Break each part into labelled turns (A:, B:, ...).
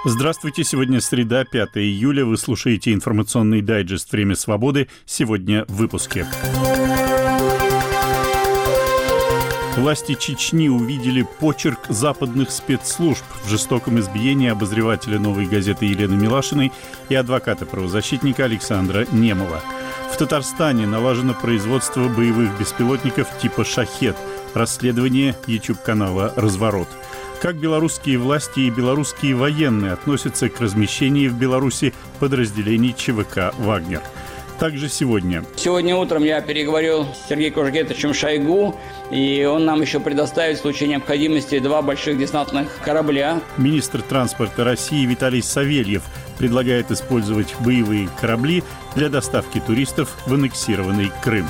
A: Здравствуйте, сегодня среда, 5 июля. Вы слушаете информационный дайджест «Время свободы». Сегодня в выпуске. Власти Чечни увидели почерк западных спецслужб в жестоком избиении обозревателя «Новой газеты» Елены Милашиной и адвоката-правозащитника Александра Немова. В Татарстане налажено производство боевых беспилотников типа «Шахед». Расследование YouTube-канала «Разворот». Как белорусские власти и белорусские военные относятся к размещению в Беларуси подразделений ЧВК «Вагнер». Также сегодня.
B: Сегодня утром я переговорил с Сергеем Кужегетовичем Шойгу, и он нам еще предоставит в случае необходимости 2 больших десантных корабля.
A: Министр транспорта России Виталий Савельев предлагает использовать боевые корабли для доставки туристов в аннексированный Крым.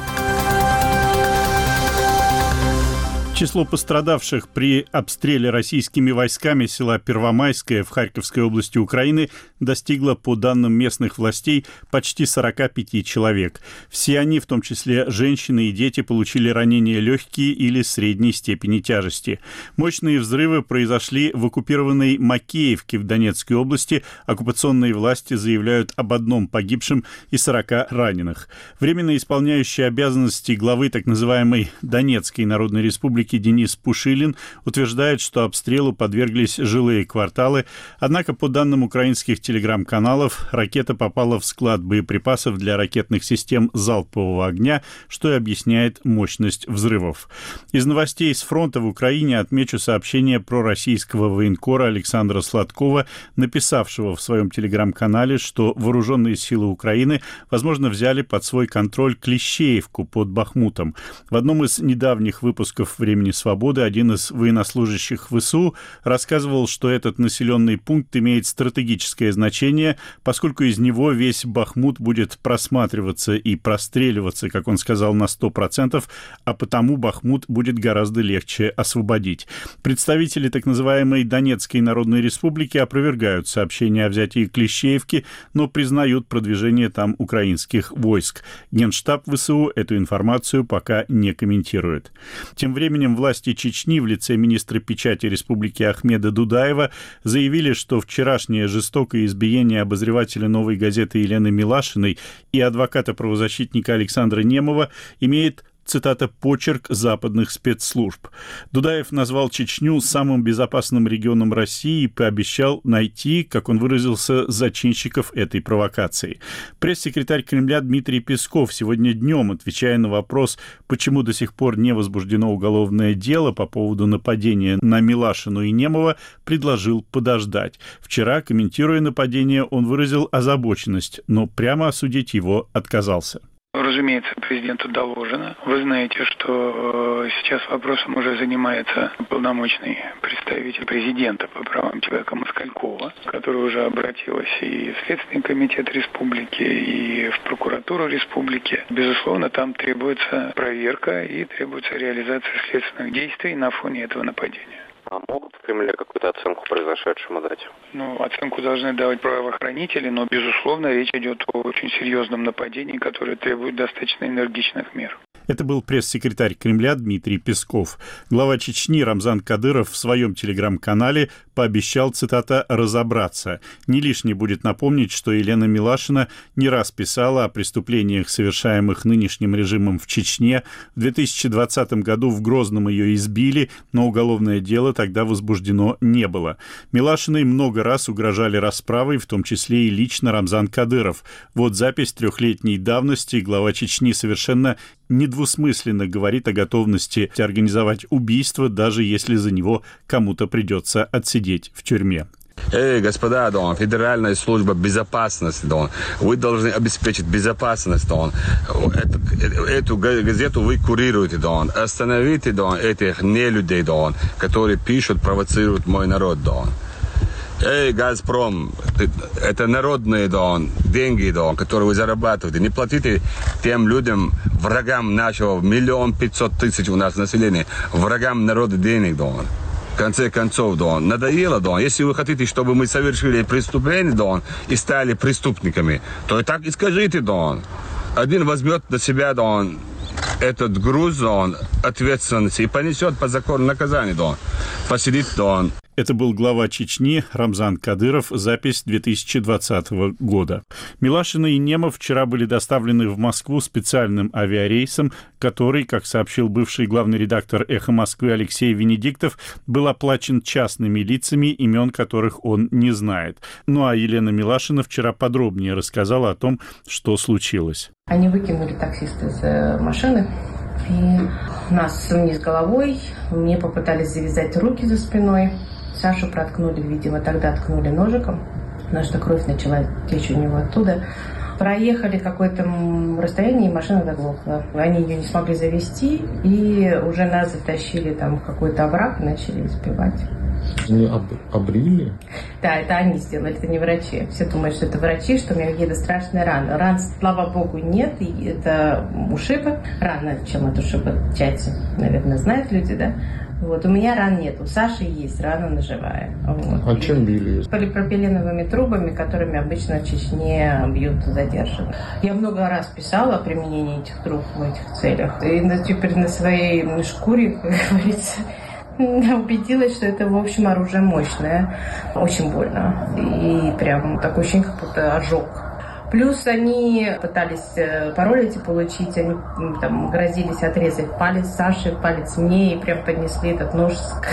A: Число пострадавших при обстреле российскими войсками села Первомайское в Харьковской области Украины достигло, по данным местных властей, почти 45 человек. Все они, в том числе женщины и дети, получили ранения легкие или средней степени тяжести. Мощные взрывы произошли в оккупированной Макеевке в Донецкой области. Оккупационные власти заявляют об 1 погибшем и 40 раненых. Временно исполняющий обязанности главы так называемой Донецкой Народной Республики Денис Пушилин утверждает, что обстрелу подверглись жилые кварталы, однако, по данным украинских телеграм-каналов, ракета попала в склад боеприпасов для ракетных систем залпового огня, что и объясняет мощность взрывов. Из новостей с фронта в Украине отмечу сообщение про российского военкора Александра Сладкова, написавшего в своем телеграм-канале, что вооруженные силы Украины, возможно, взяли под свой контроль Клещеевку под Бахмутом. В одном из недавних выпусков «Времени свободы» один из военнослужащих ВСУ рассказывал, что этот населенный пункт имеет стратегическое значение, поскольку из него весь Бахмут будет просматриваться и простреливаться, как он сказал, на 100%, а потому Бахмут будет гораздо легче освободить. Представители так называемой Донецкой Народной Республики опровергают сообщение о взятии Клещеевки, но признают продвижение там украинских войск. Генштаб ВСУ эту информацию пока не комментирует. Тем временем власти Чечни в лице министра печати Республики Ахмеда Дудаева заявили, что вчерашнее жестокое избиение обозревателя «Новой газеты» Елены Милашиной и адвоката-правозащитника Александра Немова имеет, цитата, «почерк западных спецслужб». Дудаев назвал Чечню самым безопасным регионом России и пообещал найти, как он выразился, зачинщиков этой провокации. Пресс-секретарь Кремля Дмитрий Песков сегодня днем, отвечая на вопрос, почему до сих пор не возбуждено уголовное дело по поводу нападения на Милашину и Немова, предложил подождать. Вчера, комментируя нападение, он выразил озабоченность, но прямо осудить его отказался.
C: Разумеется, президенту доложено. Вы знаете, что сейчас вопросом уже занимается полномочный представитель президента по правам человека Москалькова, которая уже обратилась и в Следственный комитет республики, и в прокуратуру республики. Безусловно, там требуется проверка и требуется реализация следственных действий на фоне этого нападения.
D: А могут в Кремле какую-то оценку произошедшему дать?
C: Оценку должны давать правоохранители, но, безусловно, речь идет о очень серьезном нападении, которое требует достаточно энергичных мер.
A: Это был пресс-секретарь Кремля Дмитрий Песков. Глава Чечни Рамзан Кадыров в своем телеграм-канале пообещал, цитата, «разобраться». Не лишне будет напомнить, что Елена Милашина не раз писала о преступлениях, совершаемых нынешним режимом в Чечне. В 2020 году в Грозном ее избили, но уголовное дело тогда возбуждено не было. Милашиной много раз угрожали расправой, в том числе и лично Рамзан Кадыров. Вот запись 3-летней давности. Глава Чечни совершенно недвусмысленно говорит о готовности организовать убийство, даже если за него кому-то придется отсидеть в тюрьме.
E: Господа, Федеральная служба безопасности, вы должны обеспечить безопасность, эту газету вы курируете, остановите этих нелюдей, которые пишут, провоцируют мой народ. Газпром, это народные деньги, которые вы зарабатываете. Не платите тем людям, врагам нашего, 1 500 000 у нас населения, врагам народа денег, В конце концов, надоело, если вы хотите, чтобы мы совершили преступление, и стали преступниками, то и так и скажите, Один возьмет на себя, этот груз, ответственности и понесет по закону наказание, посидит,
A: Это был глава Чечни Рамзан Кадыров, запись 2020 года. Милашина и Немов вчера были доставлены в Москву специальным авиарейсом, который, как сообщил бывший главный редактор «Эхо Москвы» Алексей Венедиктов, был оплачен частными лицами, имен которых он не знает. Ну а Елена Милашина вчера подробнее рассказала о том, что случилось.
F: Они выкинули таксиста из машины и нас вниз головой. Мне попытались завязать руки за спиной. Сашу проткнули, видимо, тогда ткнули ножиком, потому что кровь начала течь у него оттуда. Проехали какое-то расстояние, и машина заглохла. Они ее не смогли завести, и уже нас затащили там в какой-то овраг и начали избивать.
G: Обрили?
F: Да, это они сделали, это не врачи. Все думают, что это врачи, что у меня какие-то страшные раны. Ран, слава богу, нет, и это ушибы. Рано, чем от ушиба части, наверное, знают люди, да? Вот, у меня ран нет, у Саши есть рана ножевая. Вот.
G: А чем били?
F: Полипропиленовыми трубами, которыми обычно в Чечне бьют задержанных. Я много раз писала о применении этих труб в этих целях. И теперь на своей шкуре, как говорится, убедилась, что это, в общем, оружие мощное. Очень больно. И прям такое ощущение, как будто ожог. Плюс они пытались пароль эти получить, они там грозились отрезать палец Саши, палец мне, и прям поднесли этот нож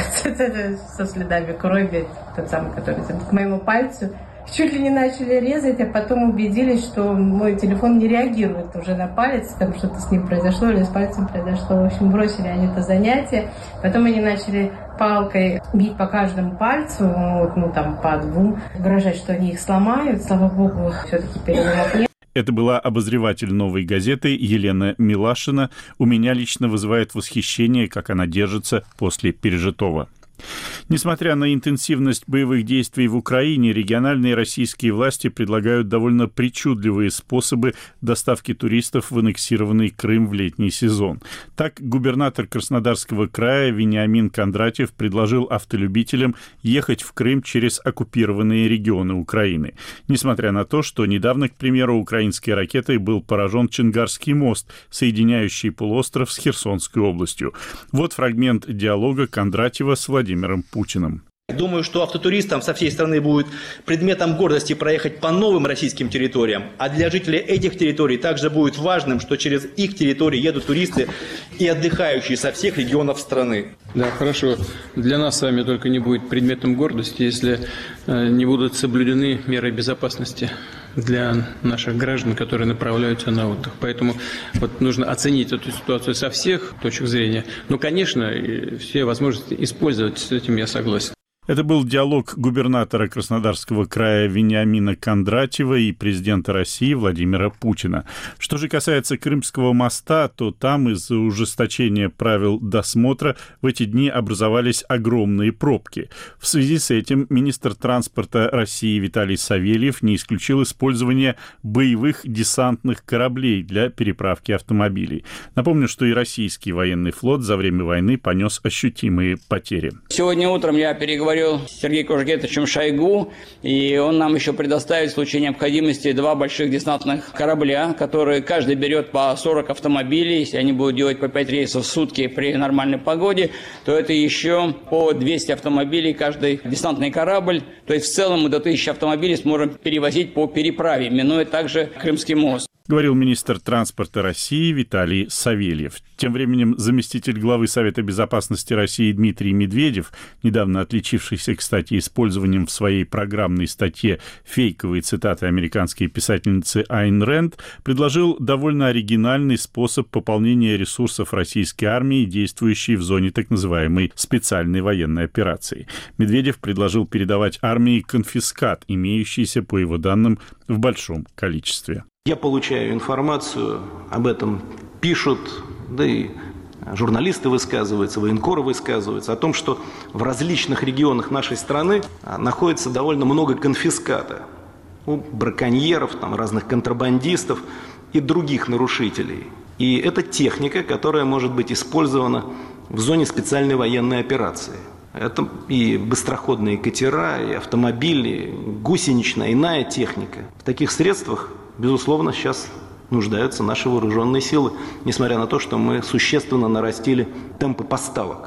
F: со следами крови, тот самый, который к моему пальцу. Чуть ли не начали резать, а потом убедились, что мой телефон не реагирует уже на палец, там что-то с ним произошло или с пальцем произошло. В общем, бросили они это занятие. Потом они начали палкой бить по каждому пальцу, там по двум, угрожать, что они их сломают. Слава богу, все-таки переломов нет.
A: Это была обозреватель «Новой газеты» Елена Милашина. У меня лично вызывает восхищение, как она держится после пережитого. Несмотря на интенсивность боевых действий в Украине, региональные российские власти предлагают довольно причудливые способы доставки туристов в аннексированный Крым в летний сезон. Так, губернатор Краснодарского края Вениамин Кондратьев предложил автолюбителям ехать в Крым через оккупированные регионы Украины. Несмотря на то, что недавно, к примеру, украинской ракетой был поражен Чонгарский мост, соединяющий полуостров с Херсонской областью. Вот фрагмент диалога Кондратьева с Владимиром Путиным.
H: Думаю, что автотуристам со всей страны будет предметом гордости проехать по новым российским территориям, а для жителей этих территорий также будет важным, что через их территории едут туристы и отдыхающие со всех регионов страны.
I: Да, хорошо. Для нас с вами только не будет предметом гордости, если не будут соблюдены меры безопасности для наших граждан, которые направляются на отдых. Поэтому нужно оценить эту ситуацию со всех точек зрения. Но, конечно, все возможности использовать, с этим я согласен.
A: Это был диалог губернатора Краснодарского края Вениамина Кондратьева и президента России Владимира Путина. Что же касается Крымского моста, то там из-за ужесточения правил досмотра в эти дни образовались огромные пробки. В связи с этим министр транспорта России Виталий Савельев не исключил использование боевых десантных кораблей для переправки автомобилей. Напомню, что и российский военный флот за время войны понес ощутимые потери.
B: Сегодня утром я переговорил с Сергеем Кужегетовичем Шойгу, и он нам еще предоставит в случае необходимости 2 больших десантных корабля, которые каждый берет по 40 автомобилей. Если они будут делать по 5 рейсов в сутки при нормальной погоде, то это еще по 200 автомобилей каждый десантный корабль. То есть в целом мы до 1000 автомобилей сможем перевозить по переправе, минуя также Крымский мост.
A: Говорил министр транспорта России Виталий Савельев. Тем временем заместитель главы Совета безопасности России Дмитрий Медведев, недавно отличившийся, кстати, использованием в своей программной статье фейковой цитаты американской писательницы Айн Рэнд, предложил довольно оригинальный способ пополнения ресурсов российской армии, действующей в зоне так называемой специальной военной операции. Медведев предложил передавать армии конфискат, имеющийся, по его данным, в большом количестве.
J: Я получаю информацию, об этом пишут, да и журналисты высказываются, военкоры высказываются, о том, что в различных регионах нашей страны находится довольно много конфиската у браконьеров, разных контрабандистов и других нарушителей. И это техника, которая может быть использована в зоне специальной военной операции. Это и быстроходные катера, и автомобили, гусеничная, иная техника. В таких средствах, безусловно, сейчас нуждаются наши вооруженные силы, несмотря на то, что мы существенно нарастили темпы поставок.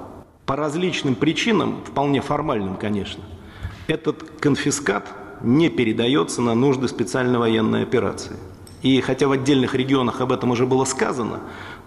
J: По различным причинам, вполне формальным, конечно, этот конфискат не передается на нужды специальной военной операции. И хотя в отдельных регионах об этом уже было сказано,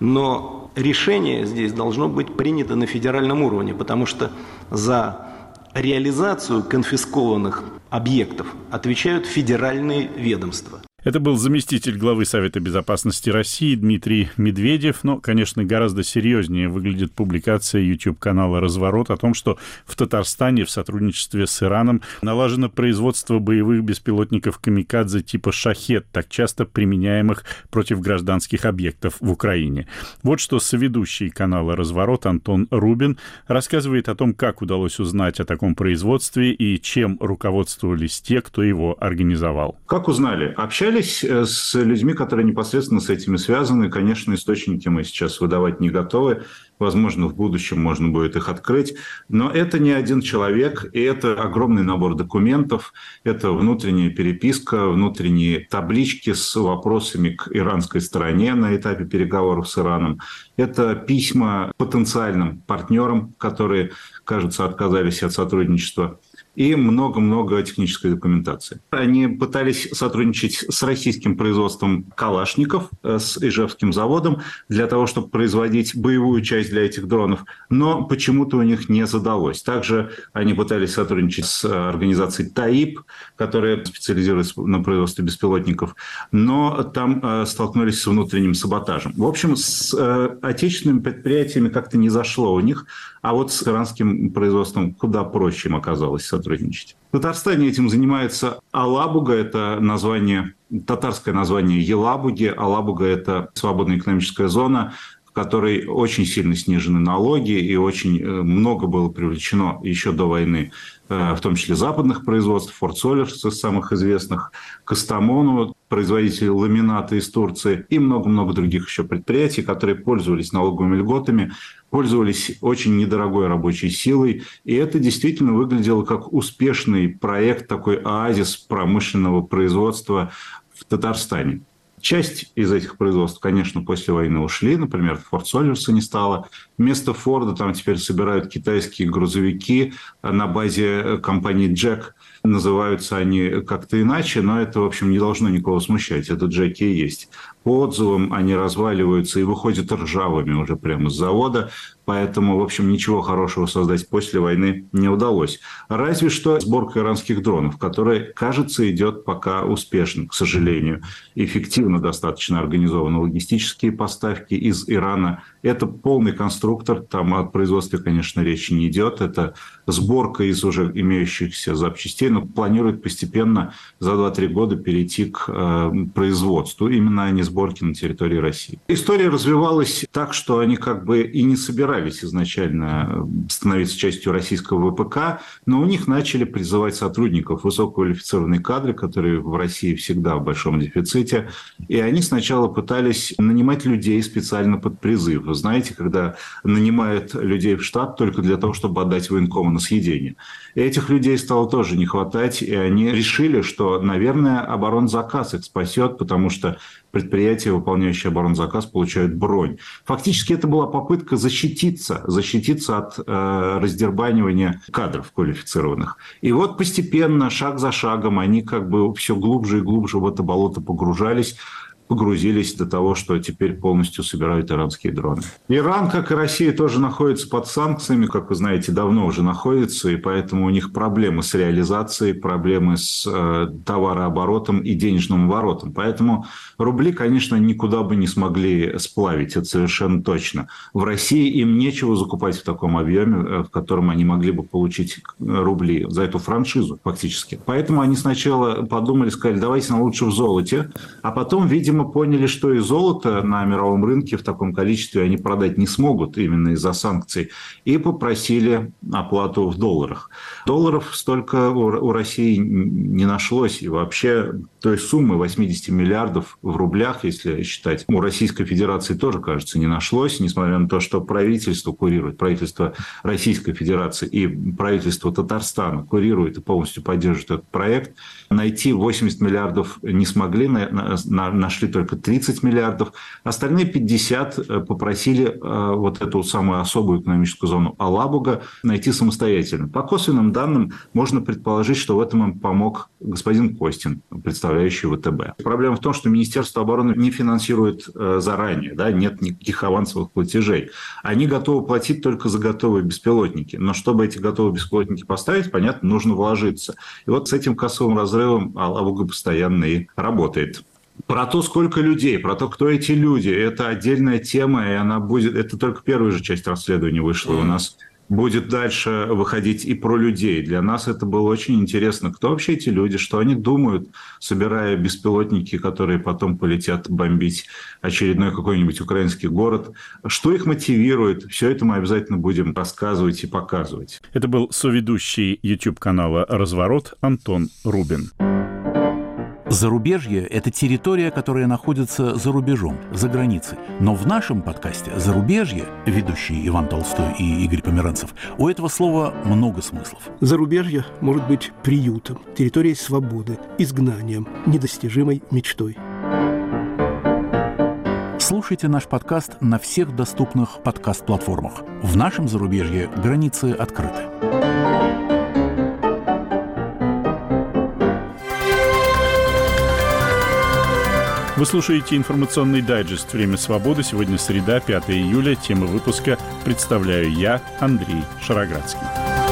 J: но решение здесь должно быть принято на федеральном уровне, потому что за реализацию конфискованных объектов отвечают федеральные ведомства.
A: Это был заместитель главы Совета безопасности России Дмитрий Медведев. Но, конечно, гораздо серьезнее выглядит публикация YouTube-канала «Разворот» о том, что в Татарстане в сотрудничестве с Ираном налажено производство боевых беспилотников «Камикадзе» типа «Шахед», так часто применяемых против гражданских объектов в Украине. Вот что соведущий канала «Разворот» Антон Рубин рассказывает о том, как удалось узнать о таком производстве и чем руководствовались те, кто его организовал.
K: Как узнали? Общались с людьми, которые непосредственно с этими связаны. Конечно, источники мы сейчас выдавать не готовы. Возможно, в будущем можно будет их открыть. Но это не один человек, и это огромный набор документов. Это внутренняя переписка, внутренние таблички с вопросами к иранской стороне на этапе переговоров с Ираном. Это письма потенциальным партнерам, которые, кажется, отказались от сотрудничества. И много-много технической документации. Они пытались сотрудничать с российским производством калашников, с Ижевским заводом, для того, чтобы производить боевую часть для этих дронов, но почему-то у них не задалось. Также они пытались сотрудничать с организацией ТАИП, которая специализируется на производстве беспилотников, но там столкнулись с внутренним саботажем. В общем, с отечественными предприятиями как-то не зашло у них, а вот с иранским производством куда проще им оказалось сотрудничать. В Татарстане этим занимается Алабуга, это название, татарское название Елабуги. Алабуга – это свободная экономическая зона, в которой очень сильно снижены налоги и очень много было привлечено еще до войны, в том числе западных производств, Форт Солерс из самых известных, Кастамону, производитель ламината из Турции и много-много других еще предприятий, которые пользовались налоговыми льготами, пользовались очень недорогой рабочей силой. И это действительно выглядело как успешный проект, такой оазис промышленного производства в Татарстане. Часть из этих производств, конечно, после войны ушли. Например, Форт Солерса не стало. Вместо Форда там теперь собирают китайские грузовики на базе компании «Джек». Называются они как-то иначе, но это, в общем, не должно никого смущать. Это «Джеки» и есть. По отзывам они разваливаются и выходят ржавыми уже прямо с завода. Поэтому, в общем, ничего хорошего создать после войны не удалось. Разве что сборка иранских дронов, которая, кажется, идет пока успешно, к сожалению. Эффективно достаточно организованы логистические поставки из Ирана. Это полный конструктор, там о производстве, конечно, речи не идет. Это сборка из уже имеющихся запчастей, но планируют постепенно за 2-3 года перейти к производству. Именно они сборки на территории России. История развивалась так, что они как бы и не собирались изначально становиться частью российского ВПК, но у них начали призывать сотрудников, высококвалифицированные кадры, которые в России всегда в большом дефиците, и они сначала пытались нанимать людей специально под призыв. Вы знаете, когда нанимают людей в штат только для того, чтобы отдать военкому на съедение. И этих людей стало тоже не хватать, и они решили, что, наверное, оборонзаказ их спасет, потому что предприятия, выполняющие оборонзаказ, получают бронь. Фактически это была попытка защититься от раздербанивания кадров квалифицированных. И вот постепенно, шаг за шагом, они как бы все глубже и глубже в это болото погрузились до того, что теперь полностью собирают иранские дроны. Иран, как и Россия, тоже находится под санкциями, как вы знаете, давно уже находится, и поэтому у них проблемы с реализацией, проблемы с товарооборотом и денежным оборотом. Поэтому рубли, конечно, никуда бы не смогли сплавить, это совершенно точно. В России им нечего закупать в таком объеме, в котором они могли бы получить рубли за эту франшизу фактически. Поэтому они сначала подумали, сказали, давайте нам лучше в золоте, а потом, видимо, поняли, что и золото на мировом рынке в таком количестве они продать не смогут именно из-за санкций, и попросили оплату в долларах. Долларов столько у России не нашлось, и вообще той суммы 80 миллиардов в рублях, если считать, у Российской Федерации тоже, кажется, не нашлось, несмотря на то, что правительство курирует, правительство Российской Федерации и правительство Татарстана курирует и полностью поддерживает этот проект. Найти 80 миллиардов не смогли, нашли только 30 миллиардов. Остальные 50 попросили вот эту самую особую экономическую зону Алабуга найти самостоятельно. По косвенным данным можно предположить, что в этом им помог господин Костин, представляющий ВТБ. Проблема в том, что Министерство обороны не финансирует заранее, да, нет никаких авансовых платежей. Они готовы платить только за готовые беспилотники. Но чтобы эти готовые беспилотники поставить, понятно, нужно вложиться. И вот с этим кассовым разрывом Алабуга постоянно и работает. Про то, сколько людей, про то, кто эти люди, это отдельная тема, и она будет... Это только первая же часть расследования вышла. У нас будет дальше выходить и про людей. Для нас это было очень интересно. Кто вообще эти люди, что они думают, собирая беспилотники, которые потом полетят бомбить очередной какой-нибудь украинский город. Что их мотивирует? Все это мы обязательно будем рассказывать и показывать.
A: Это был соведущий YouTube-канала «Разворот» Антон Рубин.
L: Зарубежье – это территория, которая находится за рубежом, за границей. Но в нашем подкасте «Зарубежье», ведущие Иван Толстой и Игорь Померанцев, у этого слова много смыслов.
M: Зарубежье может быть приютом, территорией свободы, изгнанием, недостижимой мечтой.
L: Слушайте наш подкаст на всех доступных подкаст-платформах. В нашем зарубежье границы открыты.
A: Вы слушаете информационный дайджест «Время свободы». Сегодня среда, 5 июля. Тему выпуска представляю я, Андрей Шароградский.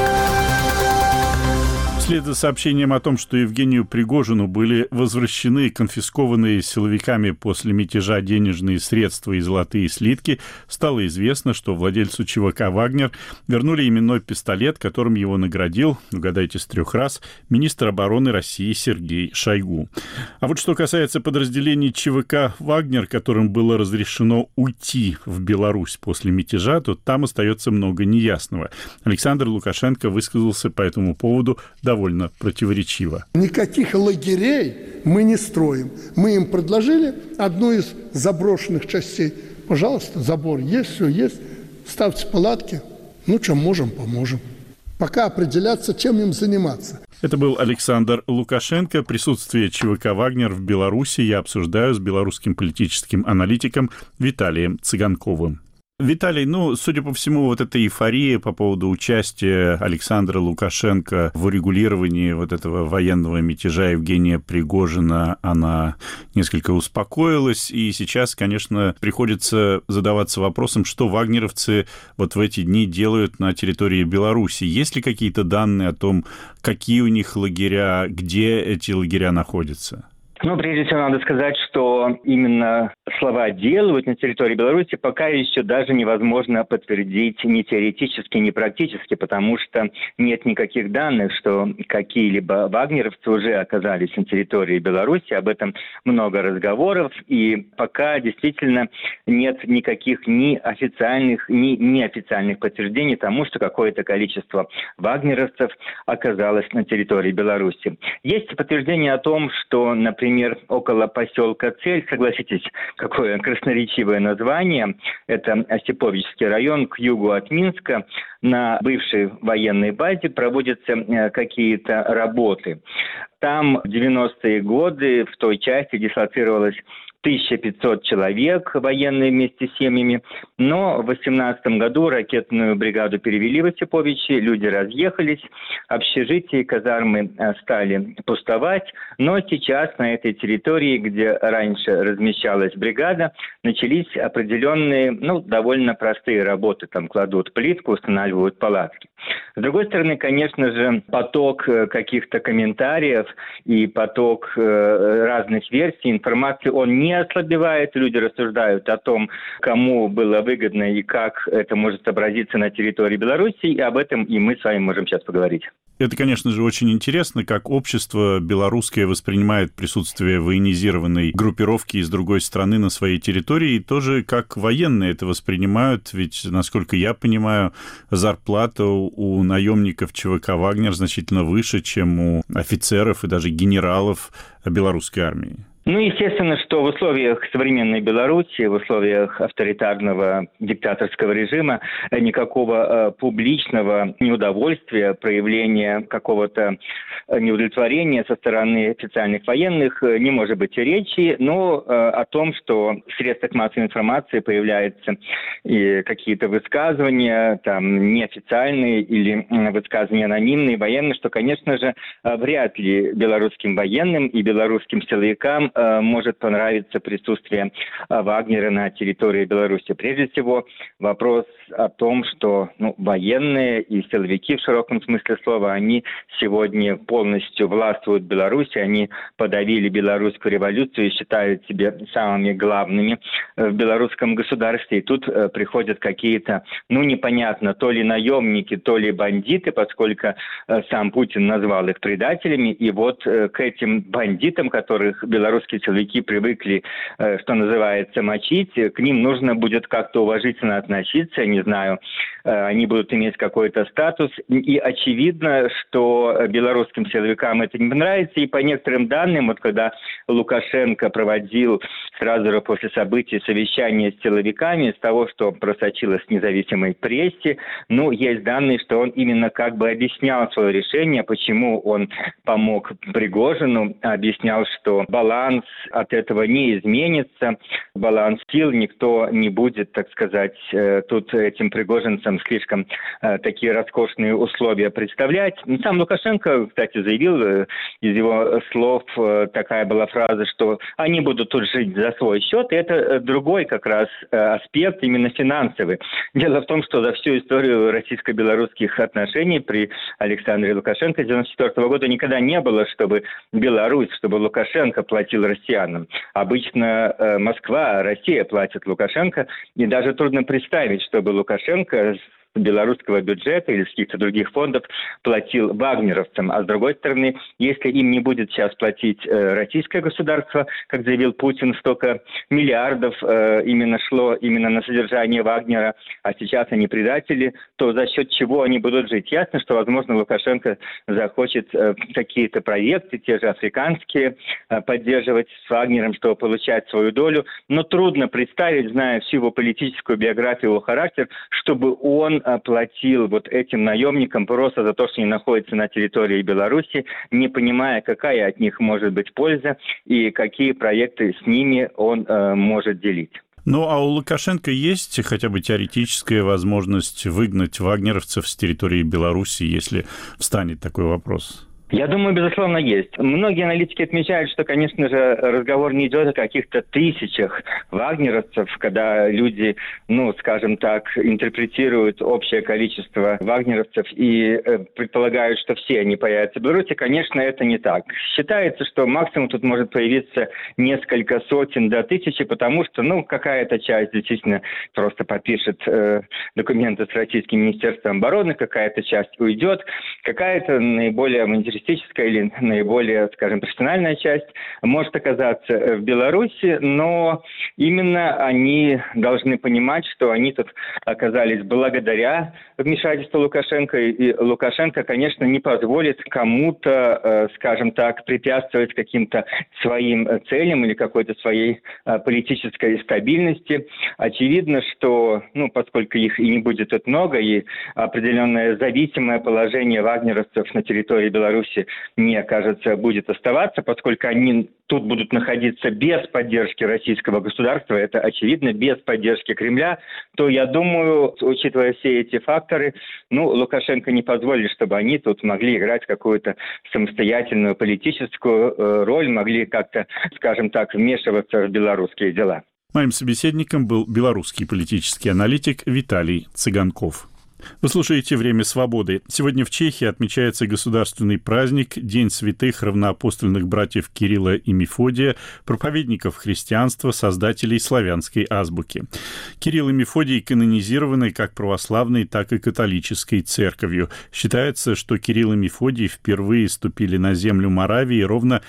A: Вслед за сообщением о том, что Евгению Пригожину были возвращены конфискованные силовиками после мятежа денежные средства и золотые слитки, стало известно, что владельцу ЧВК «Вагнер» вернули именной пистолет, которым его наградил, угадайте с 3 раз, министр обороны России Сергей Шойгу. А вот что касается подразделений ЧВК «Вагнер», которым было разрешено уйти в Беларусь после мятежа, то там остается много неясного. Александр Лукашенко высказался по этому поводу довольно противоречиво.
N: Никаких лагерей мы не строим. Мы им предложили одну из заброшенных частей. Пожалуйста, забор есть, все есть. Ставьте палатки. Чем можем, поможем. Пока определяться, чем им заниматься.
A: Это был Александр Лукашенко. Присутствие ЧВК «Вагнер» в Беларуси я обсуждаю с белорусским политическим аналитиком Виталием Цыганковым. Виталий, судя по всему, вот эта эйфория по поводу участия Александра Лукашенко в урегулировании вот этого военного мятежа Евгения Пригожина, она несколько успокоилась, и сейчас, конечно, приходится задаваться вопросом, что вагнеровцы вот в эти дни делают на территории Беларуси. Есть ли какие-то данные о том, какие у них лагеря, где эти лагеря находятся?
O: Прежде всего, надо сказать, что именно слова «делают» на территории Беларуси пока еще даже невозможно подтвердить ни теоретически, ни практически, потому что нет никаких данных, что какие-либо вагнеровцы уже оказались на территории Беларуси. Об этом много разговоров, и пока действительно нет никаких ни официальных, ни неофициальных подтверждений тому, что какое-то количество вагнеровцев оказалось на территории Беларуси. Есть подтверждение о том, что, например, около поселка Цель, согласитесь, какое красноречивое название, это Осиповичский район, к югу от Минска, на бывшей военной базе проводятся какие-то работы. Там в 90-е годы в той части дислоцировалось 1500 человек, военные вместе с семьями, но в 2018 году ракетную бригаду перевели в Осиповичи, люди разъехались, общежития и казармы стали пустовать, но сейчас на этой территории, где раньше размещалась бригада, начались определенные, довольно простые работы, там кладут плитку, устанавливают палатки. С другой стороны, конечно же, поток каких-то комментариев и поток разных версий, информации, он не ослабевает. Люди рассуждают о том, кому было выгодно и как это может отобразиться на территории Беларуси, и об этом и мы с вами можем сейчас поговорить.
A: Это, конечно же, очень интересно, как общество белорусское воспринимает присутствие военизированной группировки из другой страны на своей территории, и тоже как военные это воспринимают, ведь, насколько я понимаю, зарплата у наемников ЧВК «Вагнер» значительно выше, чем у офицеров и даже генералов белорусской армии.
O: Ну, естественно, что в условиях современной Беларуси, в условиях авторитарного диктаторского режима никакого публичного неудовольствия, проявления какого-то неудовлетворения со стороны официальных военных не может быть и речи, но о том, что в средствах массовой информации появляются и какие-то высказывания, там, неофициальные или высказывания анонимные, военные, что, конечно же, вряд ли белорусским военным и белорусским силовикам может понравиться присутствие Вагнера на территории Беларуси. Прежде всего, вопрос о том, что военные и силовики в широком смысле слова, они сегодня полностью властвуют в Беларуси, они подавили белорусскую революцию и считают себя самыми главными в белорусском государстве. И тут приходят какие-то, непонятно, то ли наемники, то ли бандиты, поскольку сам Путин назвал их предателями. И вот к этим бандитам, которых белорусские силовики привыкли, что называется, мочить, к ним нужно будет как-то уважительно относиться, не знаю, они будут иметь какой-то статус. И очевидно, что белорусским силовикам это не понравится. И по некоторым данным, вот когда Лукашенко проводил сразу же после событий совещание с силовиками, из того, что просочилось в независимой прессе, есть данные, что он именно как бы объяснял свое решение, почему он помог Пригожину, объяснял, что баланс от этого не изменится, баланс сил, никто не будет, так сказать, тут этим пригожинцам слишком такие роскошные условия представлять. Сам Лукашенко, кстати, заявил, из его слов такая была фраза, что они будут тут жить за свой счет, и это другой как раз аспект, именно финансовый. Дело в том, что за всю историю российско-белорусских отношений при Александре Лукашенко 1994 года никогда не было, чтобы Беларусь, чтобы Лукашенко платил россиянам. Обычно Москва, Россия платит Лукашенко, и даже трудно представить, чтобы Лукашенко белорусского бюджета или с каких-то других фондов платил вагнеровцам. А с другой стороны, если им не будет сейчас платить российское государство, как заявил Путин, столько миллиардов именно шло именно на содержание Вагнера, а сейчас они предатели, то за счет чего они будут жить? Ясно, что, возможно, Лукашенко захочет какие-то проекты, те же африканские, поддерживать с Вагнером, чтобы получать свою долю, но трудно представить, зная всю его политическую биографию, его характер, чтобы он платил вот этим наемникам просто за то, что они находятся на территории Беларуси, не понимая, какая от них может быть польза и какие проекты с ними он может делить.
A: А у Лукашенко есть хотя бы теоретическая возможность выгнать вагнеровцев с территории Беларуси, если встанет такой вопрос?
O: Я думаю, безусловно, есть. Многие аналитики отмечают, что, конечно же, разговор не идет о каких-то тысячах вагнеровцев, когда люди, скажем так, интерпретируют общее количество вагнеровцев и предполагают, что все они появятся в Беларуси. Конечно, это не так. Считается, что максимум тут может появиться несколько сотен до тысячи, потому что, какая-то часть действительно просто подпишет документы с Российским Министерством обороны, какая-то часть уйдет, какая-то наиболее или наиболее, скажем, профессиональная часть может оказаться в Беларуси, но именно они должны понимать, что они тут оказались благодаря вмешательству Лукашенко, и Лукашенко, конечно, не позволит кому-то, скажем так, препятствовать каким-то своим целям или какой-то своей политической стабильности. Очевидно, что, поскольку их и не будет тут много, и определенное зависимое положение вагнеровцев на территории Беларуси, мне кажется, будет оставаться, поскольку они тут будут находиться без поддержки российского государства, это очевидно, без поддержки Кремля, то, я думаю, учитывая все эти факторы, Лукашенко не позволит, чтобы они тут могли играть какую-то самостоятельную политическую роль, могли как-то, скажем так, вмешиваться в белорусские дела.
A: Моим собеседником был белорусский политический аналитик Виталий Цыганков. Вы слушаете «Время свободы». Сегодня в Чехии отмечается государственный праздник День святых равноапостольных братьев Кирилла и Мефодия, проповедников христианства, создателей славянской азбуки. Кирилл и Мефодий канонизированы как православной, так и католической церковью. Считается, что Кирилл и Мефодий впервые ступили на землю Моравии ровно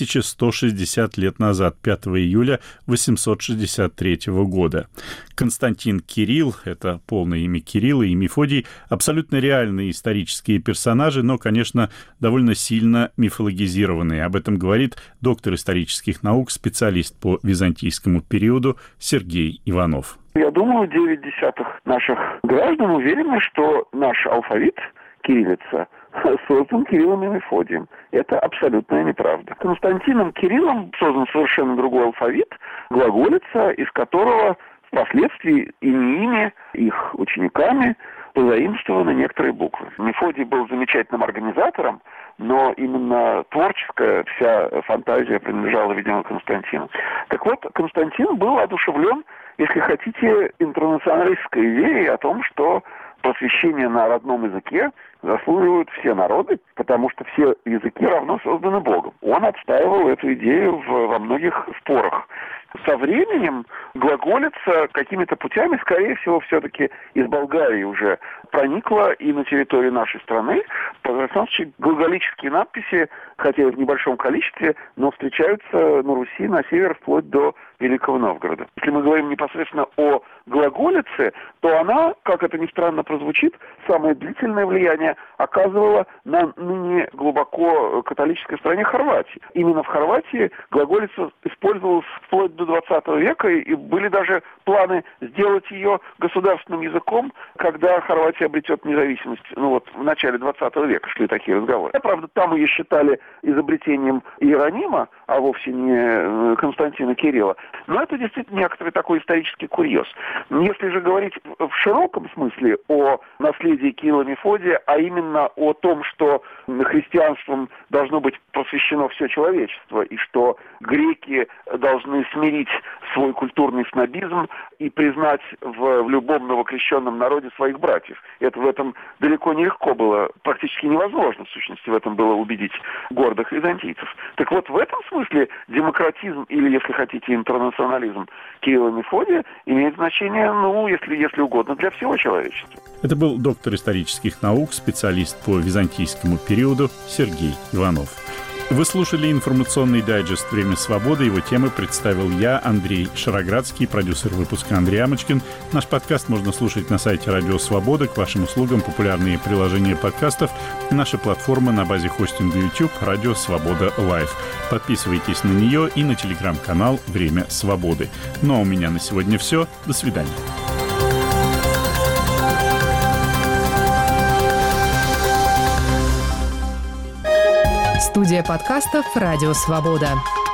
A: 1160 лет назад, 5 июля 863 года. Константин Кирилл, это полное имя Кирилла, и Мефодий Мефодий абсолютно реальные исторические персонажи, но, конечно, довольно сильно мифологизированные. Об этом говорит доктор исторических наук, специалист по византийскому периоду Сергей Иванов.
P: Я думаю, 9/10 наших граждан уверены, что наш алфавит, кириллица, создан Кириллом и Мефодием. Это абсолютная неправда. Константином Кириллом создан совершенно другой алфавит, глаголица, из которого впоследствии ими, их учениками, позаимствованы некоторые буквы. Мефодий был замечательным организатором, но именно творческая вся фантазия принадлежала, видимо, Константину. Так вот, Константин был одушевлен, если хотите, интернационалистской идеей о том, что просвещение на родном языке заслуживают все народы, потому что все языки равно созданы Богом. Он отстаивал эту идею во многих спорах. Со временем глаголица какими-то путями, скорее всего, все-таки из Болгарии уже проникла и на территорию нашей страны. Глаголические надписи, хотя и в небольшом количестве, но встречаются на Руси, на север, вплоть до Великого Новгорода. Если мы говорим непосредственно о глаголице, то она, как это ни странно прозвучит, самое длительное влияние оказывала на ныне глубоко католической стране Хорватии. Именно в Хорватии глаголица использовалась вплоть до 20 века, и были даже планы сделать ее государственным языком, когда Хорватия обретет независимость. В начале 20 века шли такие разговоры. Правда, там ее считали изобретением Иеронима, а вовсе не Константина Кирилла. Но это действительно некоторый такой исторический курьез. Если же говорить в широком смысле о наследии Кирилла и Мефодия, а именно о том, что христианством должно быть просвещено все человечество, и что греки должны смирить свой культурный снобизм и признать в любом новокрещенном народе своих братьев. Это в этом далеко не легко было, практически невозможно, в сущности, в этом было убедить гордых византийцев. Так вот, в этом смысле демократизм, или, если хотите, интернационализм Кирилла и Мефодия имеет значение, если угодно, для всего человечества.
A: Это был доктор исторических наук, специалист по византийскому периоду Сергей Иванов. Вы слушали информационный дайджест «Время свободы». Его темы представил я, Андрей Шароградский, продюсер выпуска Андрей Амочкин. Наш подкаст можно слушать на сайте «Радио Свобода». К вашим услугам популярные приложения подкастов, наша платформа на базе хостинга YouTube «Радио Свобода Лайв». Подписывайтесь на нее и на телеграм-канал «Время свободы». Ну а у меня на сегодня все. До свидания.
Q: Студия подкастов «Радио Свобода».